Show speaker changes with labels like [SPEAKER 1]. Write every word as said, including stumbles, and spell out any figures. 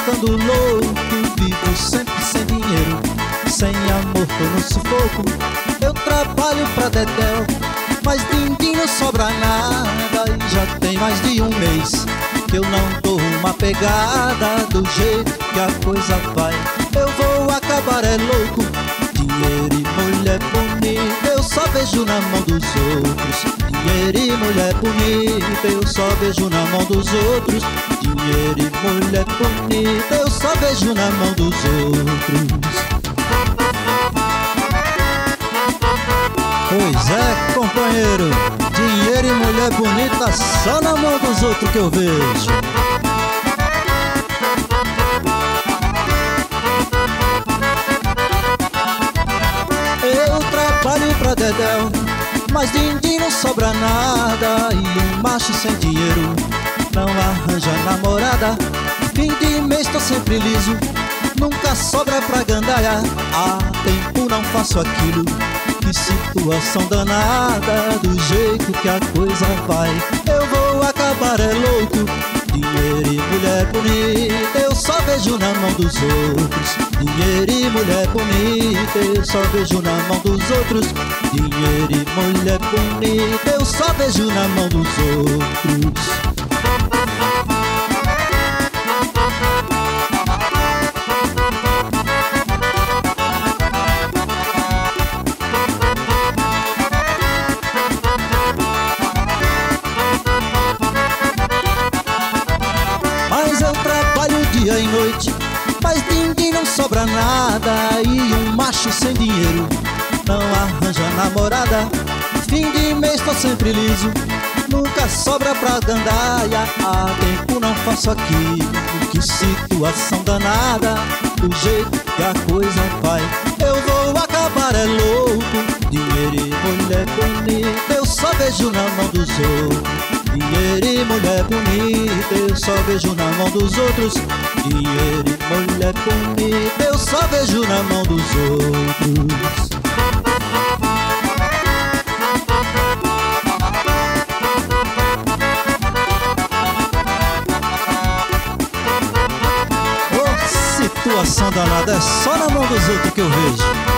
[SPEAKER 1] ficando louco, vivo sempre sem dinheiro, sem amor, tô no sufoco. Eu trabalho pra dedéu, mas din-din não sobra nada. E já tem mais de um mês que eu não dou uma pegada. Do jeito que a coisa vai, eu vou acabar é louco. Dinheiro e mulher bonita eu só vejo na mão dos outros. Dinheiro e mulher bonita eu só vejo na mão dos outros. Dinheiro e mulher bonita eu só vejo na mão dos outros. Pois é, companheiro, dinheiro e mulher bonita só na mão dos outros que eu vejo. Eu trabalho pra dedéu, mas din-din não sobra nada. E um macho sem dinheiro não arranja namorada. Fim de mês tô sempre liso, nunca sobra pra gandaia. Há tempo não faço aquilo, que situação danada. Do jeito que a coisa vai, eu vou acabar é louco. Dinheiro e mulher bonita eu só vejo na mão dos outros. Dinheiro e mulher bonita eu só vejo na mão dos outros. Dinheiro e mulher bonita eu só vejo na mão dos outros. Mas eu trabalho dia e noite, mas din-din não sobra nada. E um macho sem dinheiro não arranja namorada. Fim de mês tô sempre liso, nunca sobra pra gandaia. Há tempo não faço aquilo, que situação danada. Do jeito que a coisa vai, eu vou acabar é louco. Dinheiro e mulher bonita eu só vejo na mão dos outros. Dinheiro e mulher bonita eu só vejo na mão dos outros. Dinheiro e mulher bonita eu só vejo na mão dos outros. Oh, situação danada, é só na mão dos outros que eu vejo.